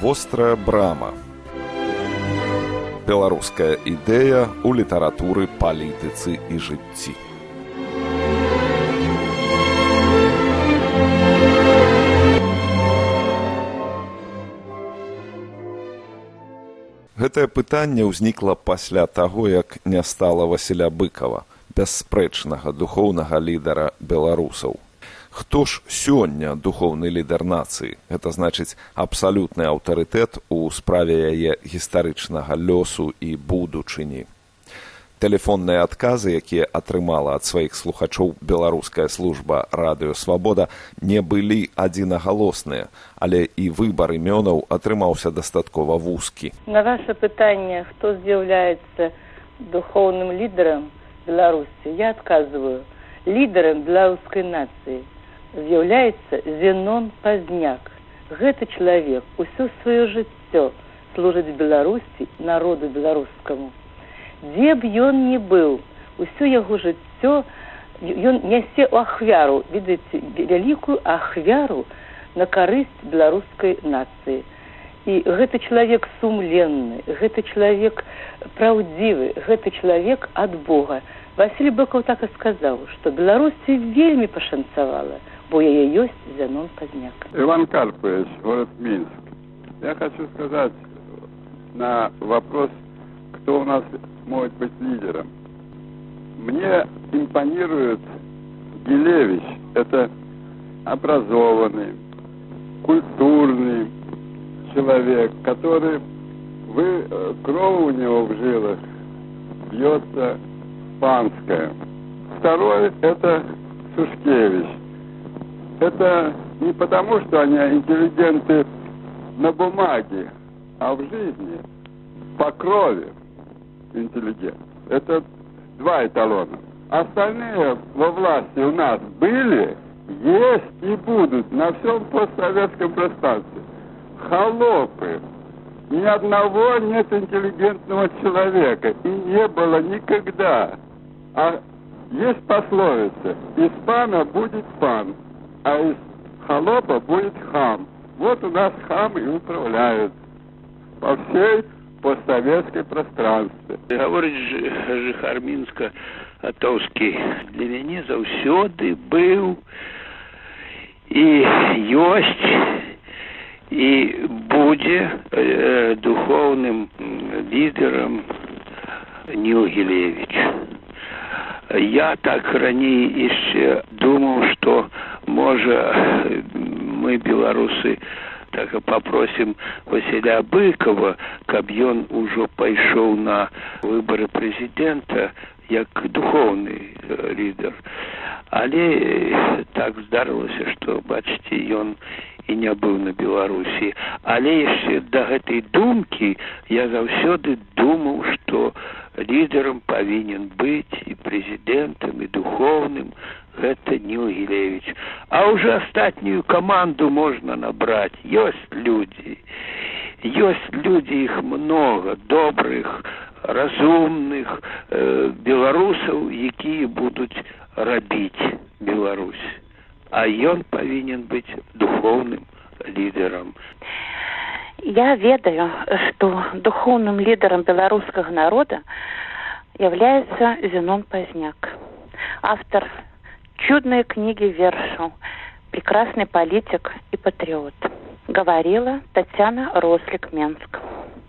Вострая брама. Беларуская ідэя ў літаратуры, палітыцы і жыцці. Гэтае пытанне ўзнікла пасля таго, як не стала Васіля Быкова, бясспрэчнага духоўнага лідара беларусаў. Хто ж сёння духоўны лідар нацыі? Гэта значыць абсалютны аўтарытэт у справе яе гістарычнага лёсу і будучыні. Тэлефонныя адказы, якія атрымала ад сваіх слухачоў беларуская служба «Радыё Свабода», не былі адзінагалосныя, але і выбар імёнаў атрымаўся дастаткова вузкі. На ваше пытанне, хто з'яўляецца духоўным лідарам Беларусі, я адказваю, лідарам беларускай нацыі з'яўляецца Зенон Пазняк. Гэты чалавек усё сваё жыццё служыць Беларусі, народу беларускаму. Дзе б ён не быў, усё яго жыццё ён нясе ў ахвяру, відаеце, вялікую ахвяру на карысць беларускай нацыі. І гэты чалавек сумленны, гэты чалавек праўдзівы, гэты чалавек ад Бога. Васіль Быкаў так і сказаў, што Беларусі вельмі пашанцавала, бо яе ёсць Зенон Пазняк. Иван Карпович, город Минск. Я хочу сказать на вопрос, кто у нас может быть лидером. Мне импонирует Гилевич. Это образованный, культурный человек, который кровь у него в жилах бьется панская. Второй – это Сушкевич. Это не потому, что они интеллигенты на бумаге, а в жизни, по крови интеллигент. Это два эталона. Остальные во власти у нас были, есть и будут на всем постсоветском пространстве. Холопы. Ни одного нет интеллигентного человека. И не было никогда. А есть пословица: из пана будет пан, а из холопа будет хам. Вот у нас хамы и управляют по всей постсоветской пространстве. Говорить жыхар Мінска Атоўскі для мяне заўсёды быў і ёсць і будзе духоўным лідарам Ніл Гілевіч. Я так раней яшчэ думаў, што можа мы, беларусы, так попросім Васіля Быкова, каб ён ужо пайшоў на выбары прэзідэнта як духоўны лідар. Але так здарылася, што, бачыце, ён і не быў на Беларусі. Але яшчэ да гэтай думкі я заўсёды думаў, што лідарам павінен быць і прэзідэнтам, і духоўным гэта Ніл Гілевіч. А уже астатнюю каманду можна набраць. Ёсць людзі, іх много, добрых, разумных беларусаў, якія будуць рабіць Беларусь. А ён павінен быць духоўным лідарам. Я ведаю, что духовным лидером белорусского народа является Зенон Пазняк, автор чудной книги вершаў, прекрасный политик и патриот. Говорила Татьяна Рослик-Менск.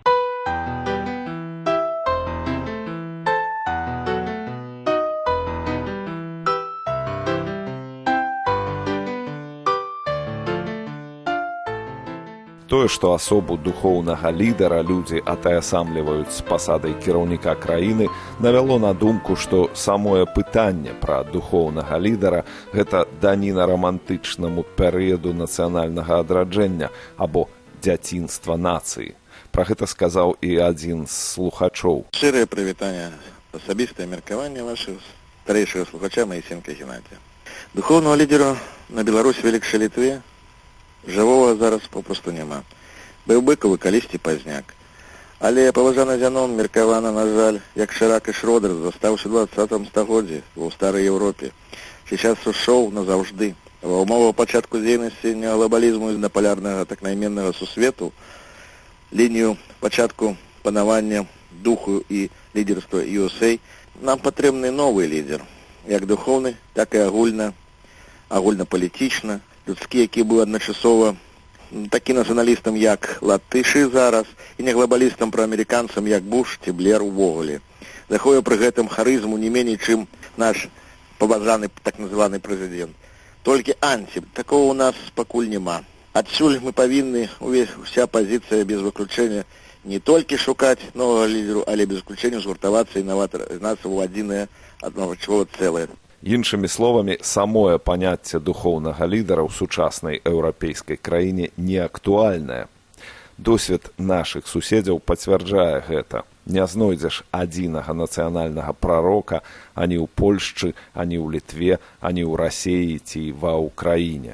Тое, што асобу духоўнага лідара людзі атаясамліваюць з пасадай кіраўніка краіны, навяло на думку, што самое пытанне пра духоўнага лідара – гэта даніна рамантычнаму перыяду нацыянальнага адраджэння або дзяцінства нацыі. Пра гэта сказаў і адзін з слухачоў. Шчырае прывітанне, асабістае меркаванне вашых старэйшага слухача Маісенка Геннадія. Духоўнага лідера на Беларусь вялікшай Літве жывога зараз попросту няма. Быў Быкаў і калісьці Пазняк. Але паважаны Зенон меркавана, на жаль, як Шырак і Шрёдер, застаўшы ў 20 стагоддзі ў старай Еўропе. Сейчас ушоў назаўжды. Ва ўмовах пачатку дзейнасці неглобалізму і наполярнага так найменнага сусвету лінію пачатку панавання духу і лідерства USA, нам патрэбны новы лідер, як духовны, так і агульна-палітычна, людскі, які быў адначасова такі нацыяналістам, як латышы зараз, і не глобалістам праамерыканцам, як Буш ці Блер увогуле. Заховае пры гэтым харызму не меней, чым наш пабажаны так называны прэзідэнт. Толькі анці. Такого у нас пакуль няма. Адсюль мы павінны, вся пазіцыя без выключэння, не толькі шукаць новага лідеру, але без выключэння згуртавацца і нацца ў адзінае адночасова цэлае. Іншымі словамі, самое паняцце духоўнага лідара ў сучаснай еўрапейскай краіне не актуальнае. Досвед нашых суседзяў пацвярджае гэта. Не знойдзеш адзінага нацыянальнага прарока ані ў Польшчы, ані ў Літве, ані ў Расіі ці ва ўкраіне.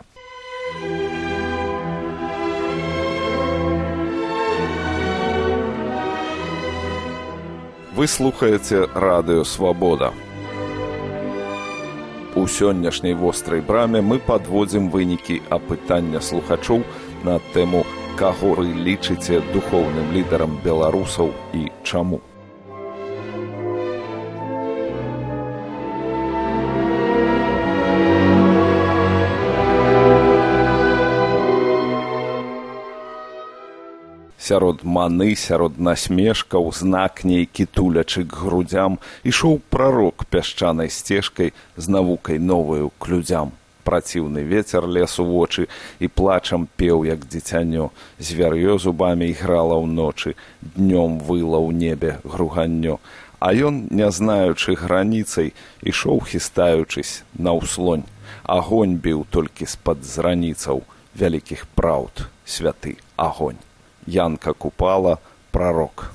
Вы слухаеце радыё «Свабода». У сённяшняй вострай браме мы падводзім вынікі апытання слухачоў на тэму «Каго вы лічыце духоўным лідарам беларусаў і чаму?». Сярод маны, сярод насмешкаў, знак нейкі тулячы к грудзям, ішоў прарок пясчанай сцежкай з навукай новаю к людзям. Праціўны вецер лез у вочы і плачам пеў, як дзіцянё. Звяр'ё зубамі іграла ўночы, днём выла ў небе груганнё. А ён, не знаючы граніцай, ішоў хістаючысь наўслонь. Агонь біў толькі з-пад зраніцаў вялікіх праўд, святы агонь. Янка Купала, прарок.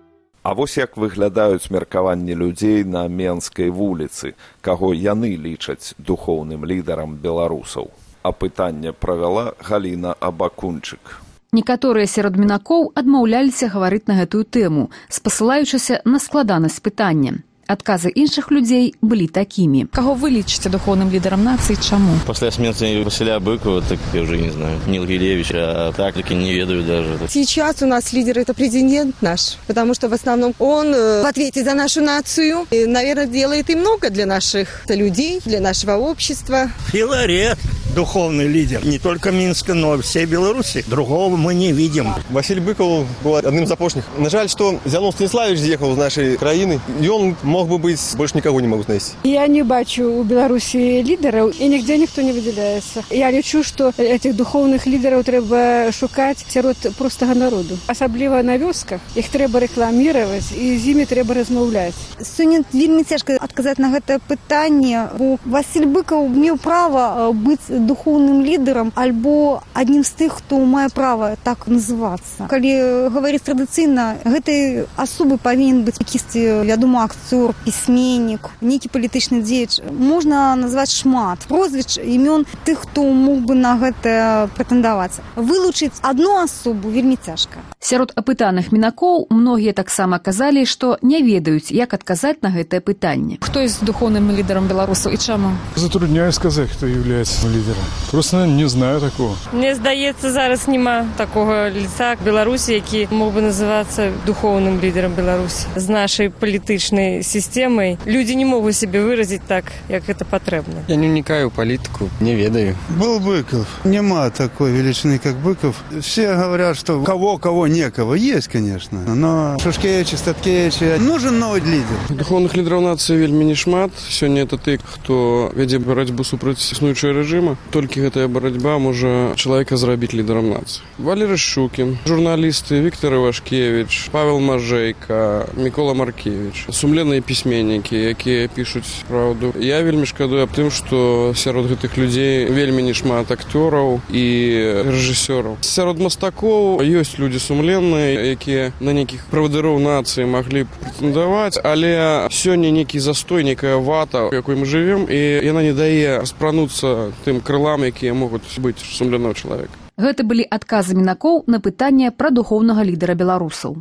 А вось як выглядаюць меркаванні людзей на Менскай вуліцы, каго яны лічаць духоўным лідарам беларусаў. Апытанне правяла Галіна Абакунчык. Некаторыя сярод мінакоў адмаўляліся гаварыць на гэтую тэму, спасылаючыся на складанасць пытання. Адказы іншых людзей былі такімі. Каго вы лічыце духоўным лідарам нацыі, чаму? После смерти Василя Быкова, так я уже не знаю, Нил Гилевич, а так таки не ведаю даже. Сейчас у нас лидер это президент наш, потому что в основном он в ответе за нашу нацию, и, наверное, делает и много для наших людей, для нашего общества. Филарет, духовный лидер, не только Минска, но и всей Беларуси. Другого мы не видим. Василий Быков был одним из опошних. На жаль, что Зянон Станиславович съехал из нашей краины, и он мог бы быть, больше никого не могу знайти. Я не бачу у Беларусі лідераў, і нігде ніхто не выдзяляецца. Я лічу, што этих духовных лідераў трэба шукаць сярод простага народу. Асабліва на вёсках. Іх трэба рэкламіраваць, і з імі трэба размаўляць. Сёння вельмі цяжка адказаць на гэта пытанне, бо Васіль Быкаў меў права быць духовным лідерам альбо аднім з тых, хто мае права так называцца. Калі гаварыць традыцыйна, гэтай асобы павінен быць якісьці вядомы акцёр, пісьменнік, нейкі палітычны дзеяч. Можна назваць шмат прозвіч, імён тых, хто мог бы на гэта прэтэндаваць. Вылучыць адну асобу вельмі цяжка. Сярод апытаных мінакоў многія таксама казалі, што не ведаюць, як адказаць на гэтае пытанне. Хто ёсць духоўным лідарам беларусаў і чаму? Затрудняюсь сказаць, хто являецца лідером. Просто не знаю такого. Мне здаецца, зараз нема такого лица в Беларусі, які мог бы называцца духовным лідером Беларусі. З нашай палітычнай системой люди не могут себе выразить так, як это патрэбна. Я не уникаю в политику, не ведаю. Был Быков. Нема такой величины, как Быков. Все говорят, что кого некого. Есть, конечно. Но Шушкевич, Статкевич, нужен новый лидер. Духовных лидеров нации вельмі не шмат. Сёння это ты, хто вядзе барацьбу супраць існуючага рэжыма. Толькі гэтая барацьба можа чалавека зрабіць лідарам нацыі. Валерый Шукін, журналісты Віктор Івашкевич, Павел Мажейка, Мікола Маркевич. Сумленныя пісьменнікі, якія пішуць праўду. Я вельмі шкадую аб тым, што сярод гэтых людзей вельмі не шмат акцёраў і рэжысёраў. Сярод мастакоў ёсць людзі сумленныя, якія на нейкіх правадыроў нацыі маглі б прэтэндаваць, але сёння нейкі застой, нейкая вата, у якой мы жывем, і яна не дае спрануцца тым крылам, якія могуць быць сумленного чалавека. Гэта былі адказы мінакоў на пытанне пра духоўнага лідара беларусаў.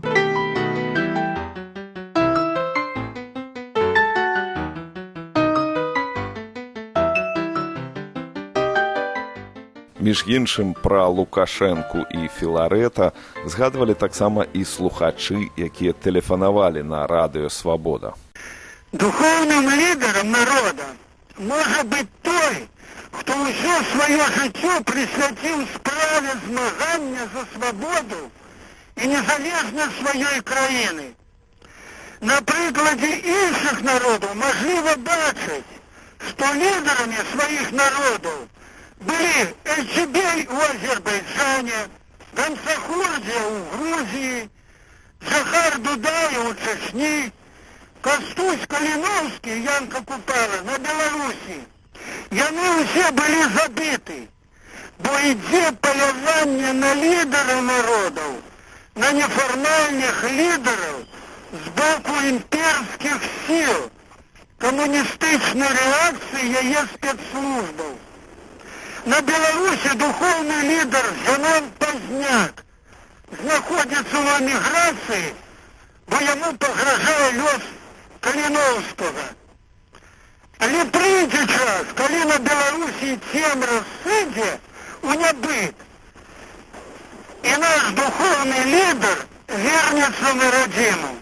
Між іншым, пра Лукашэнку і Філарэта згадвалі таксама і слухачы, якія тэлефанавалі на радыё «Свабода». Духовным лідарам народа можа быць той, хто ўсё сваё жыццё прысвяціў справе змагання за свабоду і незалежнасць сваёй краіны. На прыкладзе іншых народаў мажліва бачыць, што лідарамі сваіх народаў были Эльчебей у Азербайджане, Гамсахурдия у Грузии, Захар Дудаев у Чечни, Костусь Калиновский и Янка Купала на Беларуси. Яны все были забиты, бо ідзе полювання на лидеров народов, на неформальных лидеров с боку имперских сил, коммунистичной реакции яе спецслужбов. На Беларуси духовный лидер Зенон Пазняк знаходится в эмиграции, бо ему погрожает лёс Калиновского. Але прийде час, коли на Беларуси цемра сыдзе у нябыт, и наш духовный лидер вернется на родину.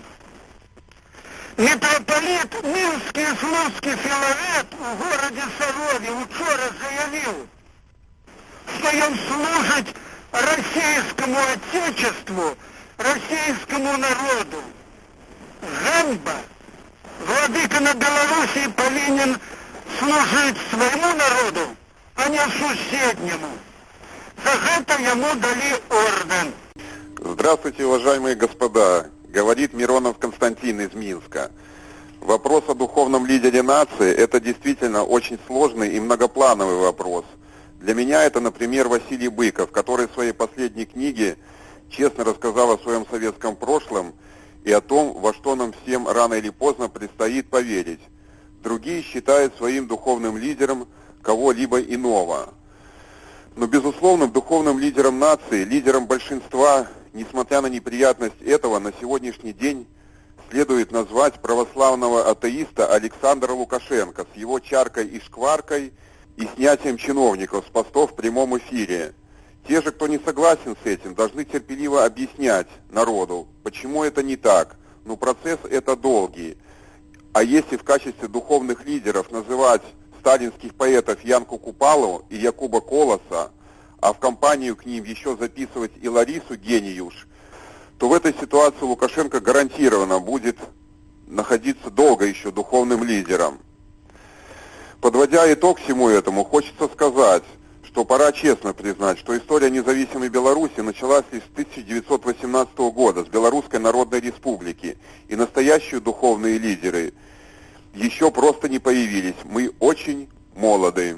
Митрополит Минский и Слуцкий Филарет в городе Сарове учора заявил, что он служит российскому отечеству, российскому народу. Ганьба! Владыка на Беларуси повинен служить своему народу, а не соседнему. За это ему дали орден. Здравствуйте, уважаемые господа. Говорит Миронов Константин из Минска. Вопрос о духовном лидере нации – это действительно очень сложный и многоплановый вопрос. Для меня это, например, Василий Быков, который в своей последней книге честно рассказал о своем советском прошлом и о том, во что нам всем рано или поздно предстоит поверить. Другие считают своим духовным лидером кого-либо иного. Но, безусловно, духовным лидером нации, лидером большинства, несмотря на неприятность этого, на сегодняшний день следует назвать православного атеиста Александра Лукашенко с его чаркой и шкваркой и снятием чиновников с постов в прямом эфире. Те же, кто не согласен с этим, должны терпеливо объяснять народу, почему это не так. Но процесс это долгий. А если в качестве духовных лидеров называть сталинских поэтов Янку Купалу и Якуба Колоса, а в компанию к ним еще записывать и Ларису Гениюш, то в этой ситуации Лукашенко гарантированно будет находиться долго еще духовным лидером. Подводя итог всему этому, хочется сказать, что пора честно признать, что история независимой Беларуси началась лишь с 1918 года, с Белорусской Народной Республики, и настоящие духовные лидеры еще просто не появились. Мы очень молоды.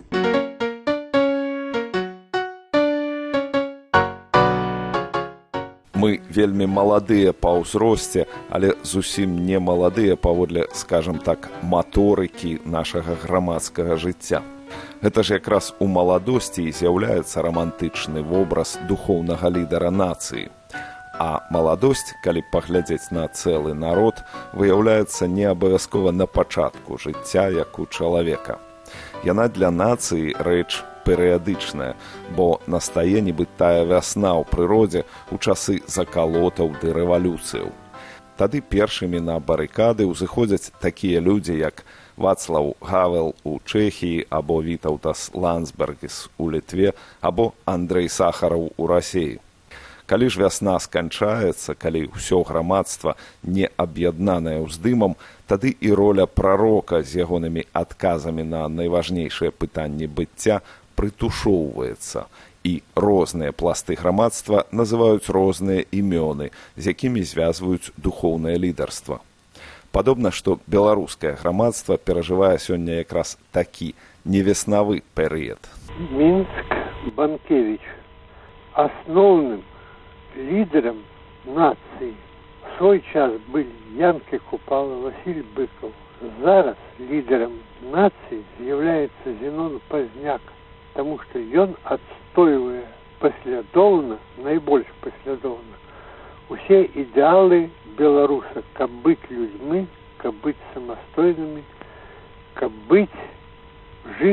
Мы вельмі маладыя па ўзросце, але зусім не маладыя паводле, скажем так, маторыкі нашага грамадскага жыцця. Гэта ж якраз у маладосці і з'яўляецца рамантычны вобраз духоўнага лідара нацыі. А маладосць, калі паглядзець на цэлы народ, выяўляецца не абавязкова на пачатку жыцця, як у чалавека. Яна для нацыі рэч перыядычная, бо настае нібы тая вясна ў прыродзе ў часы закалотаў ды рэвалюцыяў. Тады першымі на барыкады ўзыходзяць такія людзі, як Вацлаў Гавел у Чэхіі, або Вітаўтас Ландсбергіс у Літве, або Андрэй Сахараў у Расіі. Калі ж вясна сканчаецца, калі ўсё грамадства не аб'яднанае ўздымам, тады і роля прарока з ягонымі адказамі на найважнейшыя пытанні быцця прытушоўваецца, і розныя пласты грамадства называюць розныя імёны, з якімі звязваюць духоўнае лідарства. Падобна, што беларускае грамадства перажывае сёння якраз такі невеснавы перыяд. Минск, Банкевич. Основным лидером нации в свой час были Янка Купала, Василий Быков. Зараз лидером нации является Зенон Пазняк, потому что он отстаивает последовательно, наибольш последовательно, все идеалы белорусов, как быть людьми, как быть самостойными, как быть, жить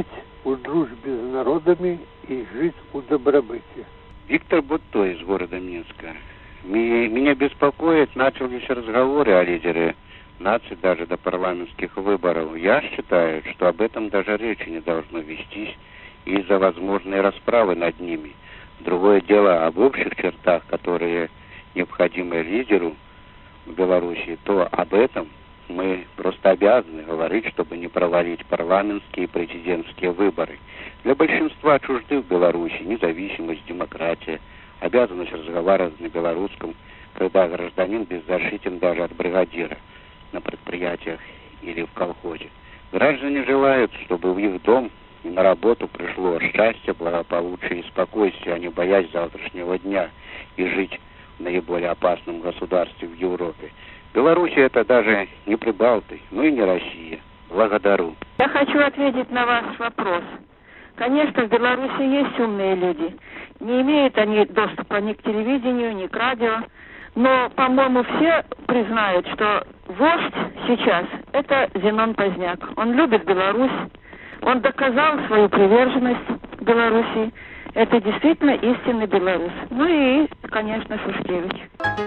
у дружбе с народами и жить у добробытия. Виктор Бутто из города Минска. Меня беспокоит, начались разговоры о лидере нации даже до парламентских выборов. Я считаю, что об этом даже речи не должно вестись из-за возможной расправы над ними. Другое дело об общих чертах, которые необходимы лидеру в Беларуси, то об этом мы просто обязаны говорить, чтобы не провалить парламентские и президентские выборы. Для большинства чужды в Беларуси независимость, демократия, обязанность разговаривать на белорусском, когда гражданин беззащитен даже от бригадира на предприятиях или в колхозе. Граждане желают, чтобы в их дом и на работу пришло счастье, благополучие и спокойствие, а не боясь завтрашнего дня и жить в наиболее опасном государстве в Европе. Белоруссия это даже не Прибалты, но и не Россия. Благодарю. Я хочу ответить на ваш вопрос. Конечно, в Беларуси есть умные люди. Не имеют они доступа ни к телевидению, ни к радио. Но, по-моему, все признают, что вождь сейчас – это Зенон Позняк. Он любит Беларусь. Он доказал свою приверженность Беларуси. Это действительно истинный белорус. Ну и, конечно, Шушкевич.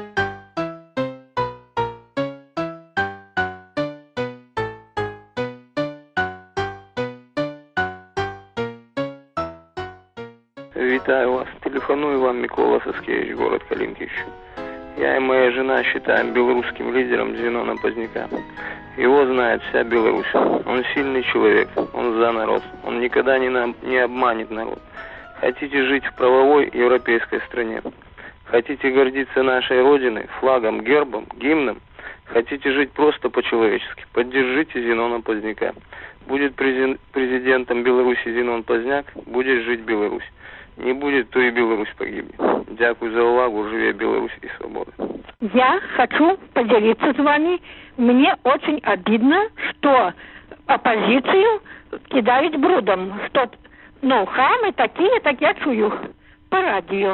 Вітаю вас. Телефоную вам Микола Саскевич, город Калинкич. Я и моя жена считаем белорусским лидером Зенона Позняка. Его знает вся Беларусь. Он сильный человек, он за народ. Он никогда не обманет народ. Хотите жить в правовой европейской стране? Хотите гордиться нашей родиной, флагом, гербом, гимном? Хотите жить просто по-человечески? Поддержите Зенона Позняка. Будет президентом Беларуси Зенон Позняк, будет жить Беларусь. Не будет, то и Беларусь погибнет. Дякую за увагу, живе Беларусь и свобода. Я хочу поделиться с вами. Мне очень обидно, что оппозицию кидают брудом. Что, хамы такие, так я чую по радио.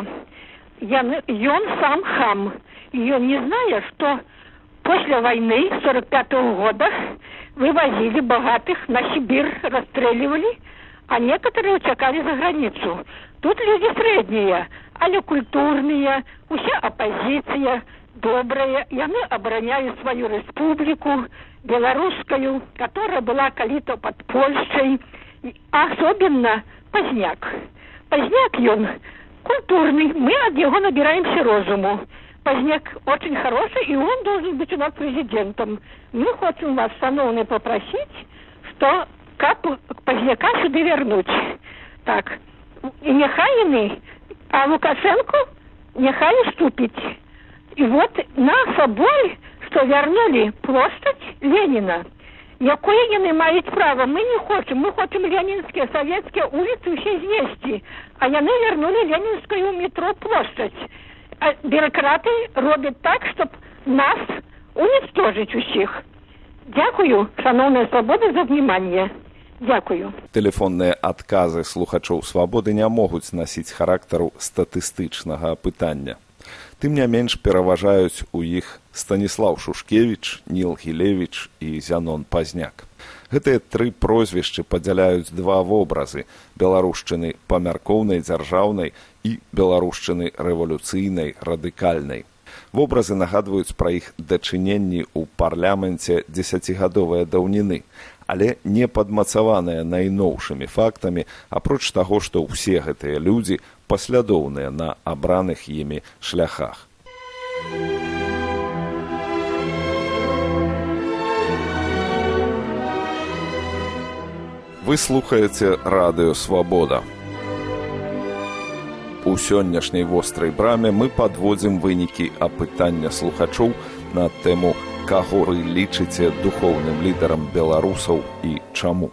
И он сам хам. И он не зная, что после войны 45-го года вывозили богатых на Сибирь, расстреливали, а некоторые утекали за границу. Тут люди средние, але культурные, уся оппозиция, добрые, и они обороняют свою республику, белорусскую, которая была калито под Польшей, особенно Позняк. Позняк, он культурный, мы от него набираемся розуму. Позняк очень хороший, и он должен быть у нас президентом. Мы хотим вас, шановные, попросить, что Позняка сюда вернуть. Так, и нехай вони, а Лукашенко нехай уступить. И вот нас обоих, что вернули площадь Ленина, якое вони мають право, мы не хотим. Мы хотим Ленинские, советские улицы все вместе. А вони вернули Ленинскую метро площадь. А бюрократы робят так, чтобы нас уничтожить усіх. Дякую, шановная свобода, за внимание. Дякую. Тэлефонныя адказы слухачоў свабоды не могуць насіць характару статыстычнага апытання. Тым не менш пераважаюць у іх Станіслаў Шушкевіч, Ніл Гілевіч і Зенон Позняк. Гэтыя тры прозвішчы падзяляюць два вобразы беларушчыны памяркоўнай дзяржаўнай і беларушчыны рэвалюцыйнай радыкальнай. Вобразы нагадваюць пра іх дачыненні ў парламенце дзесяцігадовыя даўніны, але не падмацаваныя найноўшымі фактамі, апроч таго, што ўсе гэтыя людзі паслядоўныя на абраных імі шляхах. Вы слухаеце радыё «Свабода». У сённяшняй вострай браме мы падводзім вынікі апытання слухачоў на тэму «Каго вы лічыце духоўным лідарам беларусаў і чаму?».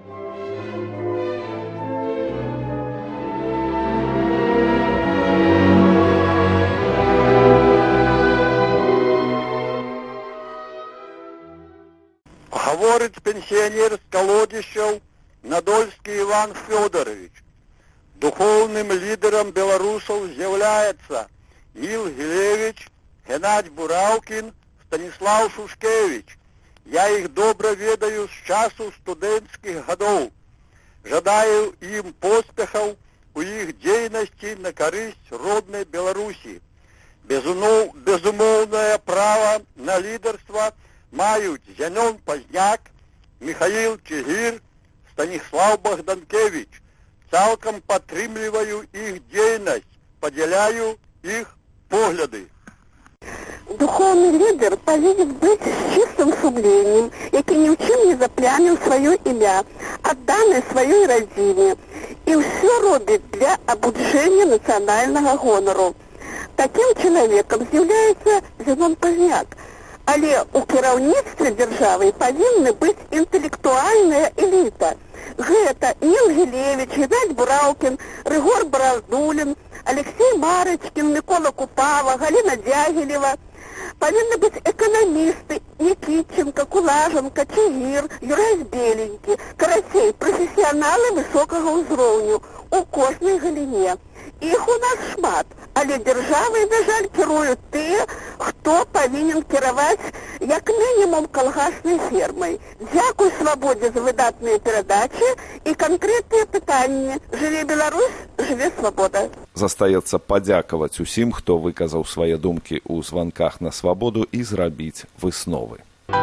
Гаворыць пенсіянер з Калодзішчаў Надольскі Іван Фёдорович. Духовным лидером белорусов является Ніл Гілевіч, Геннадзь Бураўкін, Станіслаў Шушкевич. Я их добра ведаю с часу студэнцкіх гадоў. Жадаю им поспехов у их деятельности на корысть родной Беларуси. Безумовное право на лидерство мают Зенон Поздняк, Михаил Чигир, Станислав Богданкевич. Цалком падтрымліваю их деятельность, поделяю их погляды. Духовный лидер повинен быть с чистым сумлением, який ни в чем не заплямил свое имя, отданный своей родине, и все робит для обуджения национального гонору. Таким человеком является Зенон Поздняк, але у кіраўніцтве дзяржавы павінна быць інтэлектуальная эліта. Гэта Нил Гілевіч, Геннадзь Бураўкін, Рыгор Бараздулін, Алексей Марочкин, Микола Купава, Галина Дягилева. Повинны быть экономисты Никитченко, Кулаженко, Чигир, Юрась Беленький. Карацей, профессионалы высокого уровня у кожной галине. Их у нас шмат, але державой, на жаль, кірують те, хто повинен кіраваць як мінімум калгаснай фермой. Дякую свободе за выдатные передачи и конкретные пытанні. Жыве Беларусь, жыве свобода. Застаецца падзякаваць усім, хто выказаў свае думкі ў званках на свабоду і зрабіць высновы.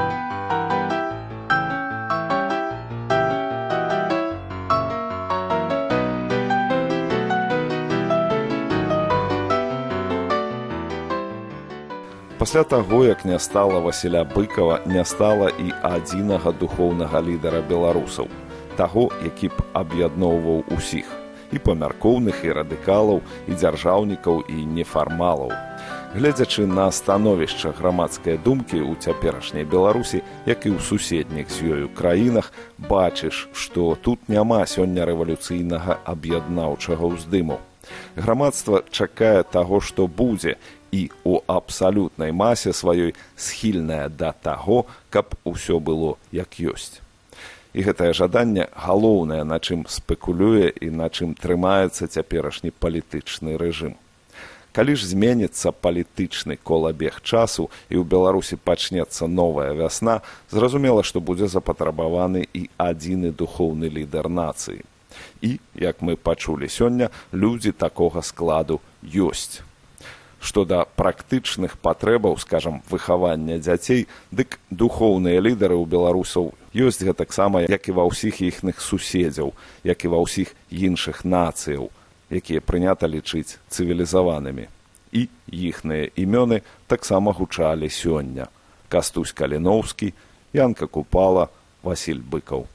Пасля таго, як не стала Васіля Быкава, не стала і адзінага духоўнага лідара беларусаў, таго, які б аб'ядноўваў усіх, і памяркоўных, і радыкалаў, і дзяржаўнікаў, і нефармалаў. Гледзячы на становішча грамадскай думкі ў цяперашняй Беларусі, як і ў суседніх з ёю краінах, бачыш, што тут няма сёння рэвалюцыйнага аб'яднаўчага ўздыму. Грамадства чакае таго, што будзе, і ў абсалютнай масе сваёй схільная да таго, каб усё было як ёсць. І гэтае жаданне галоўнае, на чым спекулюе і на чым трымаецца цяперашні палітычны рэжым. Калі ж зменіцца палітычны колабег часу і ў Беларусі пачнецца новая вясна, зразумела, што будзе запатрабаваны і адзіны духоўны лідар нацыі. І, як мы пачулі сёння, людзі такога складу ёсць. Што да практычных патрэбаў, скажам, выхавання дзяцей, дык духоўныя лідары ў беларусаў ёсць гэтаксама, як і ва ўсіх іхных суседзяў, як і ва ўсіх іншых нацыяў, якія прынята лічыць цывілізаванымі. І іхныя імёны таксама гучалі сёння. Кастусь Каліноўскі, Янка Купала, Васіль Быкаў.